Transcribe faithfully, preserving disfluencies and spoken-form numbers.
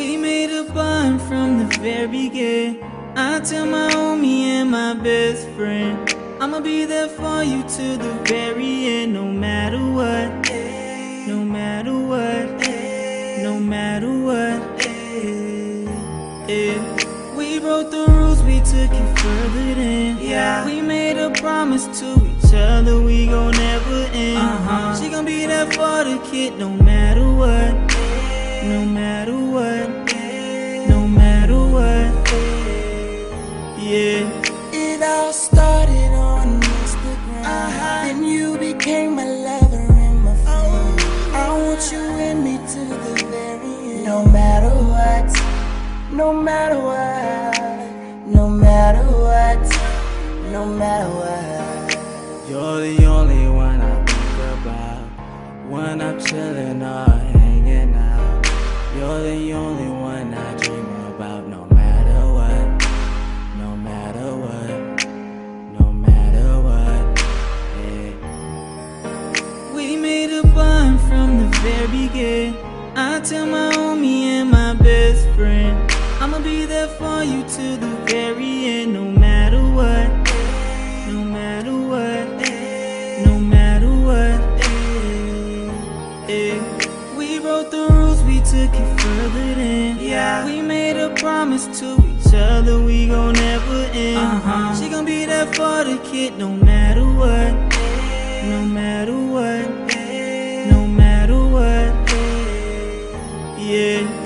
We made a bond from the very beginning. I tell my homie and my best friend, I'ma be there for you to the very end. No matter what, no matter what, no matter what. Yeah. We wrote the rules, we took it further than. Yeah. We made a promise to each other, we gon' never end. Uh-huh. She gon' be there for the kid, no matter what, no matter what, no matter what. Yeah. It all started on Instagram. Uh-huh. Then you became my lover and my friend. Oh, I want you and me to the very end. No matter what, no matter what, no matter what, no matter what. You're the only one I think about when I'm chillin' or hanging out. You're the only one I dream about. No matter what, no matter what, no matter what. Yeah. We made a bond from the very beginning. I tell my homie and my best friend, I'ma be there for you to the very end. No matter what, no matter what, no matter what. Yeah. We wrote the rules, we took it further than. Yeah. We made a promise to each other, we gon' never end. Uh-huh. She gon' be there for the kid, no matter what, no matter what, no matter what. Yeah.